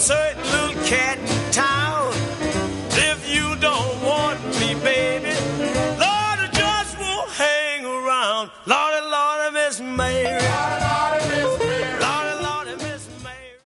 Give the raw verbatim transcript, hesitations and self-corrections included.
certain little cat in town. If you don't want me, baby, Lord, I just won't hang around. Lordy, Lordy, Miss Mary.